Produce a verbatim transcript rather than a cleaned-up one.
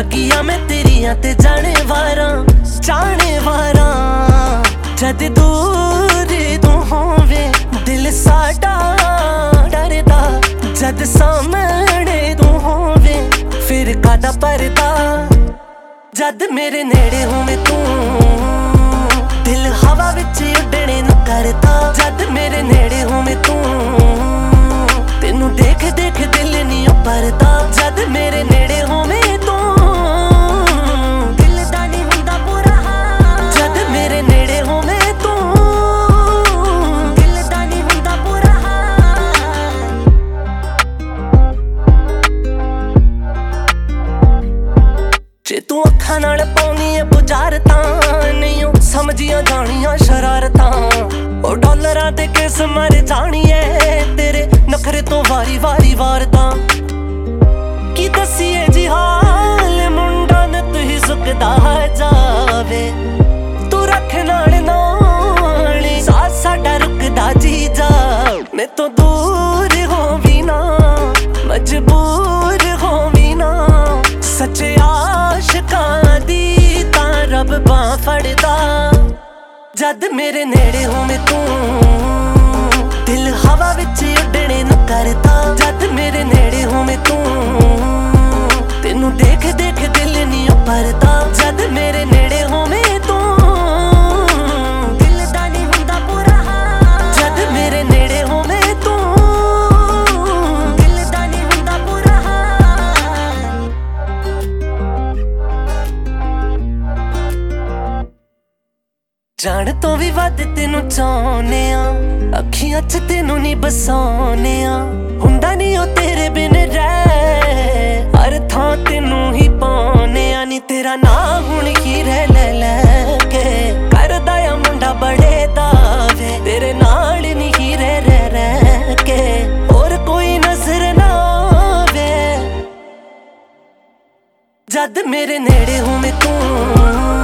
ਲੱਗੀਆਂ ਮੈਂ ਤੇਰੀਆਂ ਤੇ ਜਾਣੇ ਵਾਰਾਂ ਜਾਣੇ ਵਾਰਾਂ। ਜਦ ਦੂਰ ਤੂੰ ਹੋਵੇ ਦਿਲ ਸਾਡਾ ਡਰਦਾ, ਜਦ ਸਾਹਮਣੇ ਤੂੰ ਹੋਵੇ ਫਿਰ ਕਾਹਦਾ ਪਰਦਾ। ਜਦ ਮੇਰੇ ਨੇੜੇ ਹੋਵੇਂ ਤੂੰ ਦਿਲ ਹਵਾ ਵਿੱਚ ਉੱਡਣੇ ਨੂੰ ਕਰਦਾ। ਜਦ ਮੇਰੇ ਨੇੜੇ ਹੋਵੇਂ ਤੂੰ ਤੈਨੂੰ ਦੇਖ ਦੇਖ ਦਿਲ ਨੀ ਭਰਦਾ। ਜਦ ਮੇਰੇ ਨੇੜੇ ਹੋਵੇਂ ਤੂੰ ਦਿਲ ਦਾ ਨੀ ਹੁੰਦਾ ਬੁਰਾ ਹਾਲ। ਜਦ ਮੇਰੇ ਨੇੜੇ ਹੋਵੇਂ ਤੂੰ ਦਿਲ ਦਾ ਨੀ ਹੁੰਦਾ ਬੁਰਾ ਹਾਲ। ਜੇ ਤੂੰ ਅੱਖਾਂ ਨਾਲ ਪਾਉਣੀ ਏ ਬੁਝਾਰਤਾਂ ਨਹੀਂ ਸਮਝੀਆਂ ਜਾਣੀਆਂ ਸ਼ਰਾਰਤਾਂ। ਉਹ ਡਾਲਰਾਂ ਤੇ ਕਿਸ ਮਰ ਜਾਣੀ ਏ ਤੇਰੇ ਨਖਰੇ ਤੋਂ ਵਾਰੀ ਵਾਰੀ ਵਾਰਦਾ। ਕੀ ਦਸੀਏ ਜੀ ਹਾਲ ਮੁੰਡਾ ਨ ਤੂੰ ਸੁੱਕਦਾ ਜਾਵੇ। ਤੂੰ ਰੱਖ ਨਾਲ ਨਾਲ ਸਾਹ ਸਾਡਾ ਰੁਕਦਾ ਜੀ ਜਾ। ਮੈਂ ਤੋਂ ਦੂਰ ਹੋਵੀ ਨਾ ਮਜਬੂਰ ਹੋਵੀ ਨਾ। ਸੱਚੇ ਆਸ਼ਿਕਾਂ ਦੀ ਤਾਂ ਰੱਬ ਬਾਂਹ ਫੜਦਾ। ਜਦ ਮੇਰੇ ਨੇੜੇ ਹੋਵੇਂ ਤੂੰ ਦਿਲ ਹਵਾ ਵਿੱਚ ਉੱਡਣੇ ਨੂੰ ਕਰਦਾ। ਜਦ ਮੇਰੇ ਨੇੜੇ ਹੋਵੇਂ ਤੂੰ ਤੈਨੂੰ ਦੇਖ ਦੇਖ ਦਿਲ ਨੀ ਭਰਦਾ। ਜਦ ਮੇਰੇ ਨੇੜੇ ਹੋਵੇਂ ਤੂੰ ਦਿਲ ਦਾ ਨੀ ਹੁੰਦਾ ਬੁਰਾ ਹਾਲ। ਜਦ ਮੇਰੇ ਨੇੜੇ ਹੋਵੇਂ ਤੂੰ ਦਿਲ ਦਾ ਨੀ ਹੁੰਦਾ ਬੁਰਾ ਹਾਲ। ਜਾਣ ਤੋਂ ਵੀ ਵੱਧ ਤੈਨੂੰ ਚਾਹੁੰਨੇ ਆ, ਅੱਖੀਆਂ ਚ ਤੈਨੂੰ ਨੀ ਬਸਾਉਨੇ ਆ। ਹੁੰਦਾ ਨੀ ਉਹ ਤੇਰੇ ਬਿਨ ਰਹਿ ਹਰ ਥਾਂ ਤੈਨੂੰ ਹੀ ਪਾਉਨੇ ਆ। ਨੀ ਤੇਰਾ ਨਾਂ ਹੁਣ ਕੀ ਰਹਿ ਲੈ ਲੈ ਕੇ ਕਰਦਾ ਆ ਮੁੰਡਾ ਬੜੇ ਦਾਵੇ। ਤੇਰੇ ਨਾਲ ਨੀ ਹੀ ਰਹਿ ਰਹਿ ਰਹਿ ਕੇ ਹੋਰ ਕੋਈ ਨਜ਼ਰ ਨਾ ਆਵੇ। ਜਦ ਮੇਰੇ ਨੇੜੇ ਹੋਵੇਂ ਤੂੰ